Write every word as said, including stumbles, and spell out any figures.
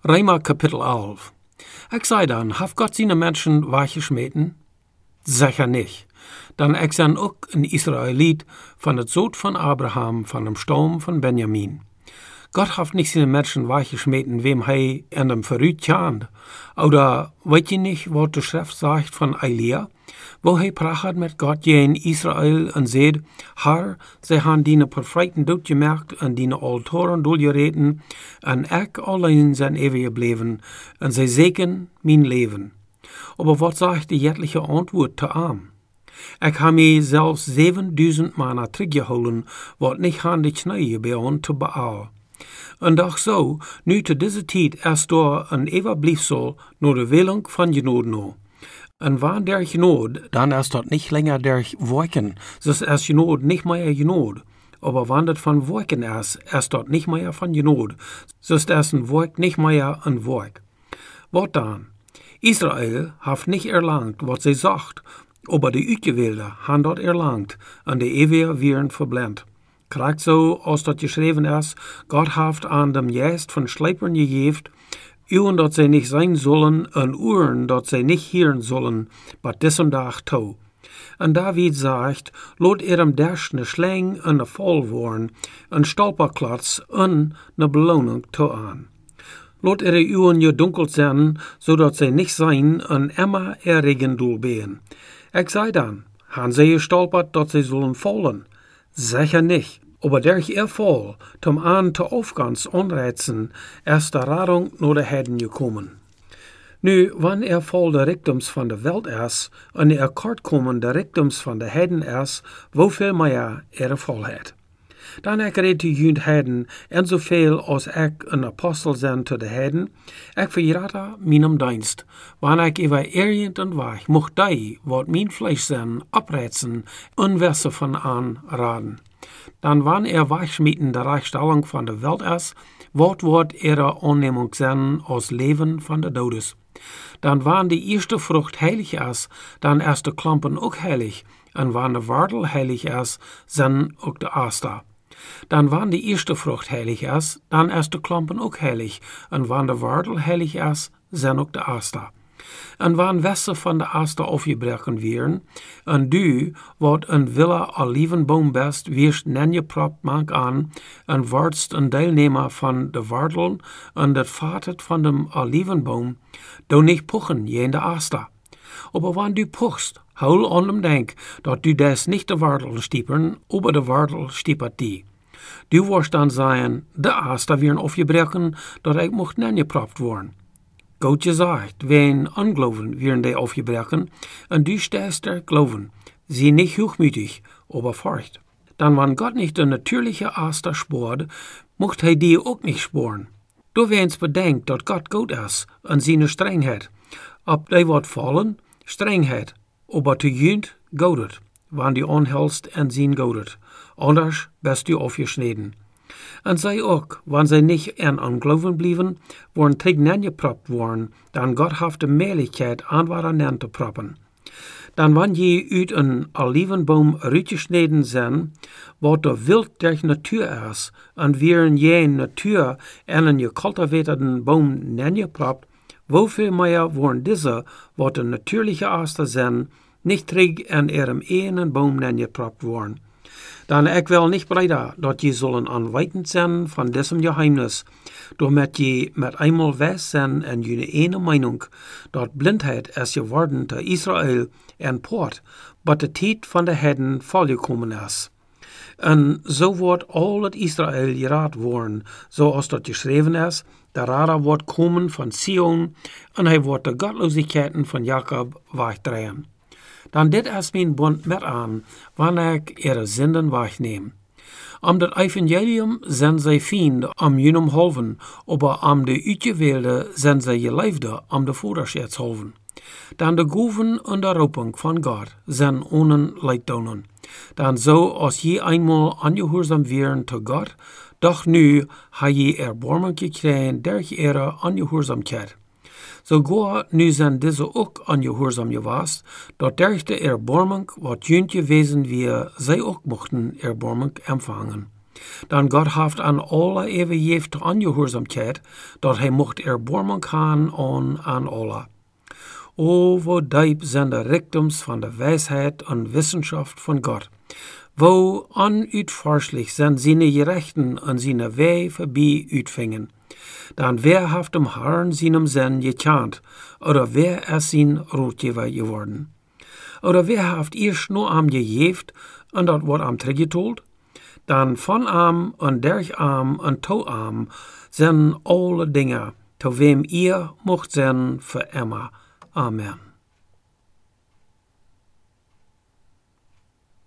Römer Kapitel elf. Ik zei dan, heeft God zijn mensen weggesmeten? Zeker niet. Dan ik zijn ook een Israëliet van het zoot van Abraham, van dem stam van Benjamin. God heeft niet zijn mensen weggesmeten, wem hij in hem vooruit kent. Oder weet je niet wat de schrift zegt van Elia, wo hij praat met God in Israël en zegt, Herr, zij hebben die profeten doodgemerkt en die altoren doodgereten, en ik alleen zijn eeuwige bleven, en zij zeken mijn leven. Aber wat zegt de jettelijke antwoord te aan? Ik heb mij zelfs zevenduizend mannen teruggehouden, wat niet handig snijden bij ons te Baal. En doch zo, nu te deze tijd is door een eeuwig bliefsel naar de willing van genode no. En wanneer der genode, dan is dat niet langer der wolken, dus is genode niet meer genode. Aber wanneer het van wolken is, is dat niet meer van genode, dus is een wolk niet meer een wolk. Wat dan? Israël heeft niet erlangt wat zij zegt, aber de uitgewählte hebben dat erlangt en de eeuwige wieren verblind. Krijgt zo, als dat geschreven is, God heeft aan dem Geest van Schleipern gegeven, uwen dat zij niet zijn zullen en uren dat zij niet hieren zullen, maar dessen dag toe. En David zegt, laat er hem derst ne slang en ne val worden, een stolperklats en ne beloning toe aan. Laat er uwen je donkel zijn, zodat zij niet zijn en immer erregen doel been. Ik zei dan, han zij gestolpert dat zij zullen vallen? Zeker niet. Aber der Erfall, tom an te Aufgangs onreizen, ist de Radung naar de Heiden gekommen. Nu, wanneer er vol de rijkdoms van de Welt is, en er kort komen de rijkdoms van de Heiden is, hoeveel meer er vol heeft. Dan ik reed de junt Heiden, en zoveel als ik een apostel zijn te de Heiden, ik verrate mijn dienst, wanneer ik even ergend en weg, mocht die, wat mijn vlees zijn, opreizen, onwessen van aanraden. Dan wanneer er wegschmieten de rechtstelling van de Welt is, wat wordt er aanneming zijn als leven van de dodes. Dan wanneer de eerste vrucht heilig is, dan is de klampen ook heilig, en wanneer de wortel heilig is, zijn ook de asta. Dan wanneer de eerste vrucht heilig is, dan is de klampen ook heilig, en wanneer de wortel heilig is, zijn ook de asta. En wanneer wessen van de asta afgebreken wieren, en du, wat een wille olivenboom best, wierst nenje propt mank aan, en wordst een deelnemer van de wortel, en dat vatet van de olivenboom, do niet pochen je in de asta. Aber wanneer du pochst, hou aan dem denk, dat du des niet de wortel stiepern, aber de wortel stiepert die. Du worst dan zeggen, de asta wieren afgebreken, dat ik mocht nenje propt worden. God gezegd, wen ongeloven wieren die aufgebreken, en du stehst er geloven. Sie nicht hochmütig, aber fort. Dan wanneer God nicht de natuurlijke Aster spoort, mocht hij die ook niet sporen. Du wens bedenkt dat God goed is en zijn strengheid. Op die wat vallen, strengheid, aber te junt godet, wanneer die onhelst en zijn godet. Anders best du afgesneden. En zij ook, wanneer zij niet en ongeloven blijven, worden tegen gepropt worden, dan God heeft de mogelijkheid aan waar te proppen. Dan wanneer je uit een olivenboom uitgesneden zijn, wat de wild der natuur is, en weer je natuur en een gecultiveerde boom neergepropt, hoeveel meer worden deze, wat de natuurlijke aster zijn, niet terug en er een ene boom neergepropt worden. Dan ik wel niet blijda dat je zullen aanwijtend zijn van diesem geheimnis, doordat je met eenmaal wijs zijn en je ene meinung, dat blindheid is geworden te Israël en poort, wat de tijd van de Heiden volgekomen is. En zo wordt al het Israël geraad worden, zoals dat geschreven is, de Radar wordt komen van Sion, en hij wordt de godloosheden van Jacob wegdraaien. Dan dit is mijn bond met aan, wanneer ik ihre zinden wegneem. Om dat evangelium zijn zij vrienden om jullie helpen, aber om de uitgewählte zijn zij geliefde om de voederschets helpen. Dan de goven en de roeping van God zijn ohne leiddonen. Dan zo als je eenmaal aangehoorzaam wären te God, doch nu ha je erbarming gekregen der ihre aangehoorzaamheid. Zo goa nu zijn deze ook aangehoorzaam geweest, dat der de erbarming wat junt gewesen wie zij ook mochten erbarming empfangen. Dan God haft an alle eeuwigheid ongehoorzaamheid, dat hij mocht erbarmen kan on aan alle. O, wo diep zijn de rijkdoms van de wijsheid en wissenschaft van God. Wo onuitforschlich zijn zijn gerechten en zijn wei voorbij uitvingen. Dan wer haft dem Herrn seinem Sinn gekant, oder wer er sein Rotgeber geworden. Oder wer haft ihr nur am gejeft, und dat wordt am teruggetold? Dan von am und derch am und to am sind alle Dinge, to wem ihr mocht sein für immer. Amen.